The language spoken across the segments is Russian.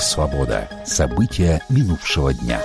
«Свобода». События минувшего дня.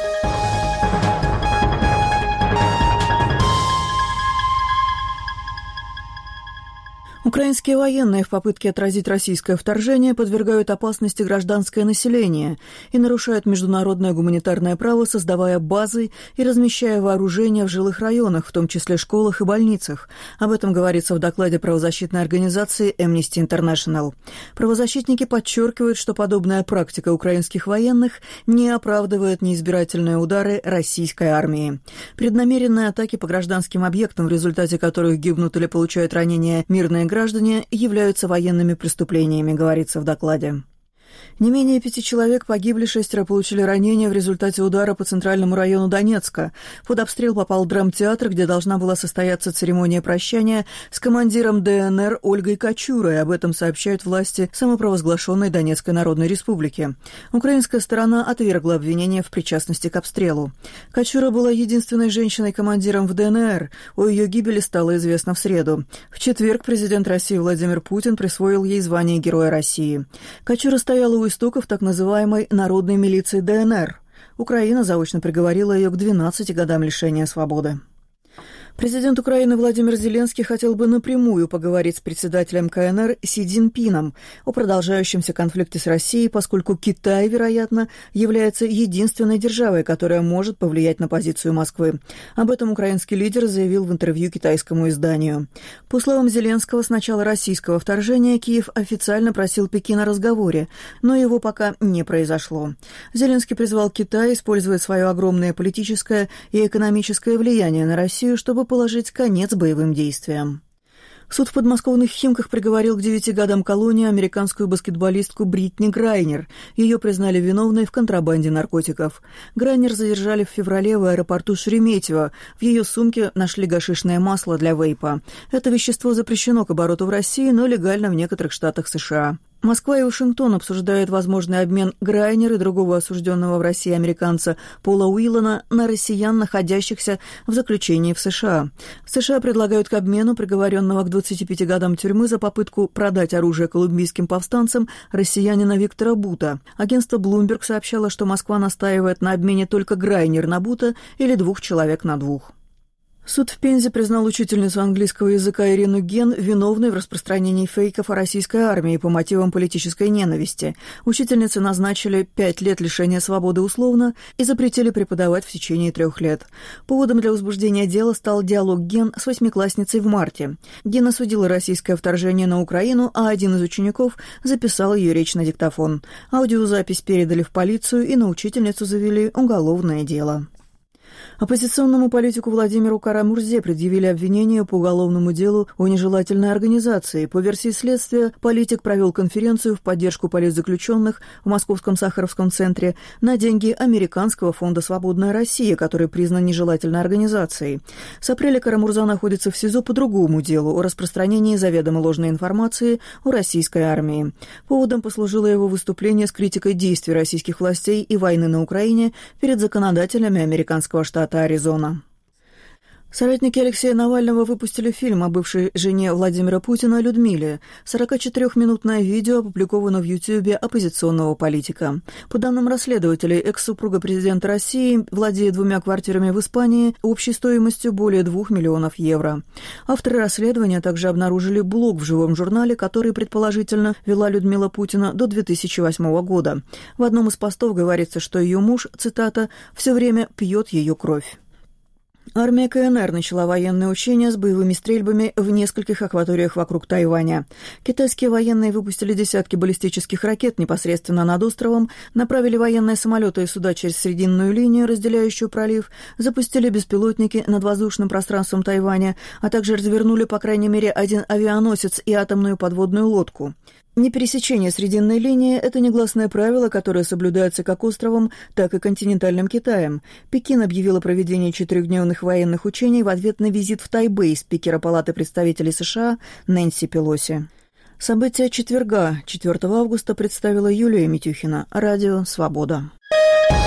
Украинские военные в попытке отразить российское вторжение подвергают опасности гражданское население и нарушают международное гуманитарное право, создавая базы и размещая вооружение в жилых районах, в том числе школах и больницах. Об этом говорится в докладе правозащитной организации Amnesty International. Правозащитники подчеркивают, что подобная практика украинских военных не оправдывает неизбирательные удары российской армии. Преднамеренные атаки по гражданским объектам, в результате которых гибнут или получают ранения мирные граждане, являются военными преступлениями, говорится в докладе. Не менее 5 человек погибли, 6 получили ранения в результате удара по центральному району Донецка. Под обстрел попал драмтеатр, где должна была состояться церемония прощания с командиром ДНР Ольгой Качурой. Об этом сообщают власти самопровозглашенной Донецкой Народной Республики. Украинская сторона отвергла обвинения в причастности к обстрелу. Качура была единственной женщиной-командиром в ДНР. О ее гибели стало известно в среду. В четверг президент России Владимир Путин присвоил ей звание Героя России. Качура стояла у истоков так называемой народной милиции ДНР. Украина заочно приговорила ее к 12 годам лишения свободы. Президент Украины Владимир Зеленский хотел бы напрямую поговорить с председателем КНР Си Цзиньпином о продолжающемся конфликте с Россией, поскольку Китай, вероятно, является единственной державой, которая может повлиять на позицию Москвы. Об этом украинский лидер заявил в интервью китайскому изданию. По словам Зеленского, с начала российского вторжения Киев официально просил Пекин о разговоре, но его пока не произошло. Зеленский призвал Китай использовать свое огромное политическое и экономическое влияние на Россию, чтобы положить конец боевым действиям. Суд в подмосковных Химках приговорил к 9 годам колонии американскую баскетболистку Бритни Грайнер. Ее признали виновной в контрабанде наркотиков. Грайнер задержали в феврале в аэропорту Шереметьево. В ее сумке нашли гашишное масло для вейпа. Это вещество запрещено к обороту в России, но легально в некоторых штатах США. Москва и Вашингтон обсуждают возможный обмен Грайнер и другого осужденного в России американца Пола Уиллана на россиян, находящихся в заключении в США. США предлагают к обмену приговоренного к 25 годам тюрьмы за попытку продать оружие колумбийским повстанцам россиянина Виктора Бута. Агентство Bloomberg сообщало, что Москва настаивает на обмене только Грайнер на Бута или 2 человек на 2. Суд в Пензе признал учительницу английского языка Ирину Ген виновной в распространении фейков о российской армии по мотивам политической ненависти. Учительнице назначили 5 лет лишения свободы условно и запретили преподавать в течение 3 лет. Поводом для возбуждения дела стал диалог Ген с 8-классницей в марте. Ген осудила российское вторжение на Украину, а один из учеников записал ее речь на диктофон. Аудиозапись передали в полицию, и на учительницу завели уголовное дело. Оппозиционному политику Владимиру Кара-Мурзе предъявили обвинение по уголовному делу о нежелательной организации. По версии следствия, политик провел конференцию в поддержку политзаключенных в Московском Сахаровском центре на деньги Американского фонда «Свободная Россия», который признан нежелательной организацией. С апреля Кара-Мурза находится в СИЗО по другому делу о распространении заведомо ложной информации о российской армии. Поводом послужило его выступление с критикой действий российских властей и войны на Украине перед законодателями американского штата Аризона. Соратники Алексея Навального выпустили фильм о бывшей жене Владимира Путина Людмиле. 44-минутное видео опубликовано в Ютьюбе оппозиционного политика. По данным расследователей, экс-супруга президента России владеет 2 квартирами в Испании общей стоимостью более 2 миллионов евро. Авторы расследования также обнаружили блог в живом журнале, который, предположительно, вела Людмила Путина до 2008 года. В одном из постов говорится, что ее муж, цитата, «все время пьет ее кровь». Армия КНР начала военные учения с боевыми стрельбами в нескольких акваториях вокруг Тайваня. Китайские военные выпустили десятки баллистических ракет непосредственно над островом, направили военные самолеты и суда через срединную линию, разделяющую пролив, запустили беспилотники над воздушным пространством Тайваня, а также развернули по крайней мере 1 авианосец и атомную подводную лодку. Непересечение срединной линии – это негласное правило, которое соблюдается как островом, так и континентальным Китаем. Пекин объявил о проведении 4-дневных военных учений в ответ на визит в Тайбэй спикера Палаты представителей США Нэнси Пелоси. События четверга, 4 августа, представила Юлия Митюхина. Радио «Свобода».